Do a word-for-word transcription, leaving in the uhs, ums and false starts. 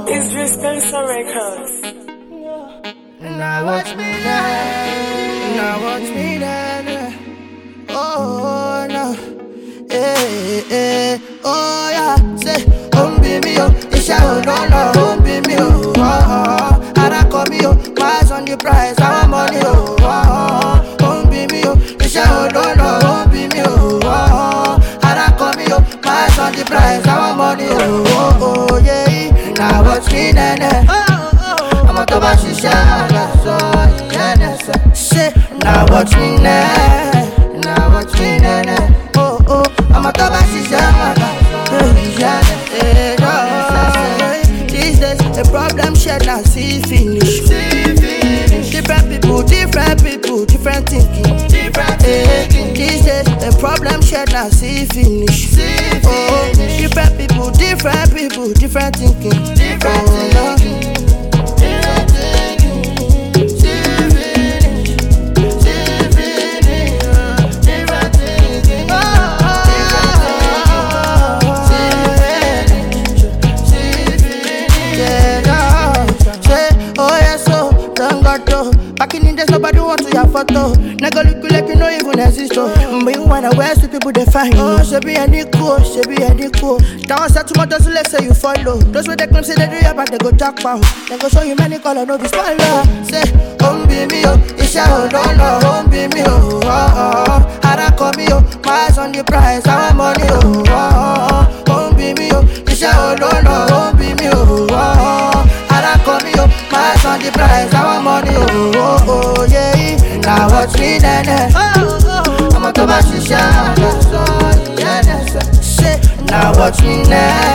It's just Spencer Records. Now watch me now, now watch me now. Oh no, eh eh, oh yeah. Say, um be me oh, isha oh no no, um be me oh, oh oh. Ara call me oh, my eyes on the prize, I want money oh, oh oh. Um be me oh, isha oh no no, um be me oh, oh oh. Ara call me oh, my eyes on the prize, I want money oh, oh oh yeah. Now watch me now, I'm a toba shisha, so yeah. Say, now watch me now, now watch me now. Oh oh, I'm a toba shisha, yeah. These days the problem shared now see finish. Different people, different people, different thinking. These days the problem shared now see finish. Oh, different people, different people, different thinking. Oh, no. Back in the days, nobody want to your photo. Nigga look you like you don't even exist, oh. But you wanna wear sweet people, they find. Oh, she be any cool, she be any cool. That was that tomorrow, so let's say you follow. Those with the claim say they do your back, they go talk about. They go show you many color, no be spoiler. Say, um be me, oh, isha, oh, no, no, um be me, oh, oh, oh. Hara call me, oh, my eyes on the prize, I want money, oh, oh, oh. Um be me, oh, isha, oh, no, no, um be me, oh, oh, oh. Hara call me, oh, my eyes on the prize, I want money, oh, oh, oh, yeah. Now watch me now, oh, oh. I'm a toba shisha, so yeah. Say, now watch me now.